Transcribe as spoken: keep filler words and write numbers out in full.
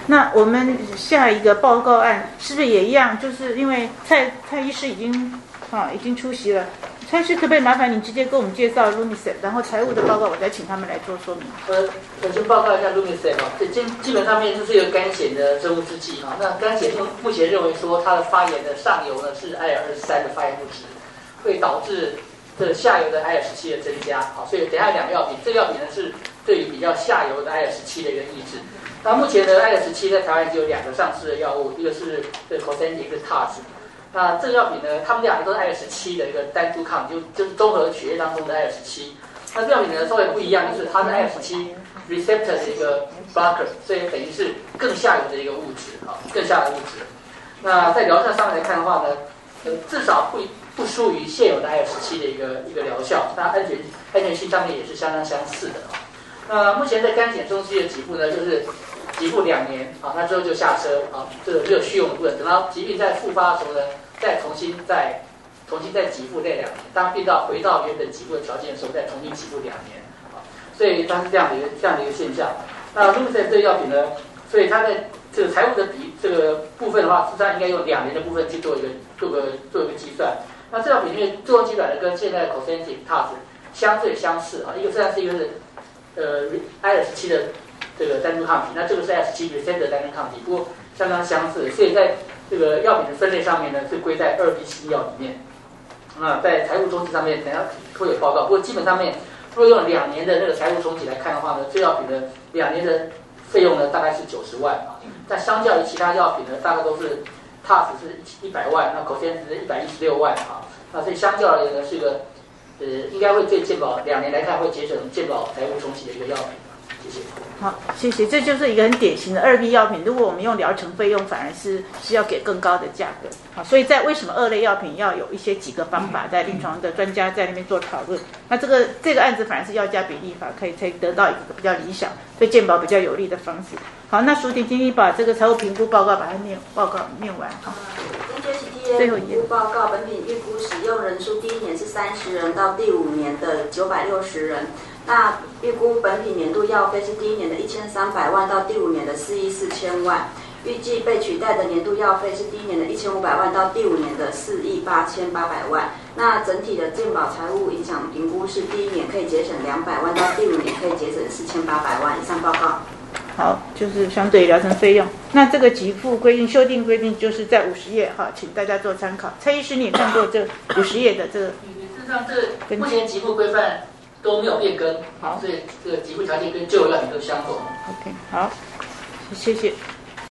那我们下一个报告案是不是也一样？就是因为蔡蔡医师已经啊已经出席了，蔡医师可不可以麻烦你直接给我们介绍 Lumicept， 然后财务的报告我再请他们来做说明。 呃，首先报告一下 Lumicept 啊，这基基本上面就是一个干碱的生物制剂啊。那干碱目前认为说它的发炎的上游呢是 I L 二十三的发炎物质，会导致这下游的 I L 十七的增加。好，所以等一下两个药品，这个药品呢是对于比较下游的 I L 十七的一个抑制。那目前的 I L 十七在台湾只有两个上市的药物，一个是这个 Cosentyx， 一个是 T A Z。那这个药品呢，它们两个都是 I L 十七的一个单独抗，就就是综合血液当中的 I L 十七。那这药品呢稍微不一样，就是它是 I L 十七 receptor 的一个 blocker， 所以等于是更下游的一个物质啊，更下游的物质。那在疗效上面来看的话呢，呃，至少不不输于现有的 I L 十七的一个一个疗效，那安全安全性上面也是相当相似的啊。那目前在干碱中期的给付呢，就是给付两年啊，那之后就下车啊，这个只有续用的部分。等到疾病再复发的时候呢，再重新再重新再给付这两年。当病到回到原本给付的条件的时候，再重新给付两年啊。所以它是这样的一个这样的一个现象。那 Lumicept 这个药品呢，所以它在这个财务的比这个部分的话，实际上应该用两年的部分去做一个做个做一个计算。那这药品因为作用机转的跟现在的 Cosentyx、T A Z 相对相似啊，一个虽然是一个是呃 I L 十七的这个单独抗体，那这个是 I L 十七 receptor 单独抗体，不过相当相似，所以在这个药品的分类上面呢，是归在二 B 新药里面。那在财务中期上面，等下会有报告。不过基本上面，如果用两年的那个财务中期来看的话呢，这药品的两年的费用呢大概是九十万啊。但相较于其他药品呢，大概都是 T A Z 是一百万，那 Cosentyx 是一百一十六万啊。那所以相较而言呢，是一个呃应该会对健保两年来看会节省健保财务中期的一个药品。谢谢。 好，谢谢。这就是一个很典型的二 B 药品。如果我们用疗程费用，反而是是要给更高的价格。好，所以在为什么二类药品要有一些几个方法，在临床的专家在那边做讨论。那这个这个案子反而是药价比例法，可以才得到一个比较理想、对健保比较有利的方式。好，那淑婷，请你把这个财务评估报告把它念报告念完。好。 最后一页报告，本品预估使用人数第一年是三十人，到第五年的九百六十人。那预估本品年度药费是第一年的一千三百万到第五年的四亿四千万，预计被取代的年度药费是第一年的一千五百万到第五年的四亿八千八百万。那整体的健保财务影响评估是第一年可以节省两百万到第五年可以节省四千八百万。以上报告。 好，就是相对疗程费用。那这个给付规定修订规定就是在五十页哈，请大家做参考。蔡医师，你也看过这五十页的这个？ 事实上，这目前给付规范都没有变更， 好， 所以这个给付条件跟旧药品都相同。 OK， 好，谢谢。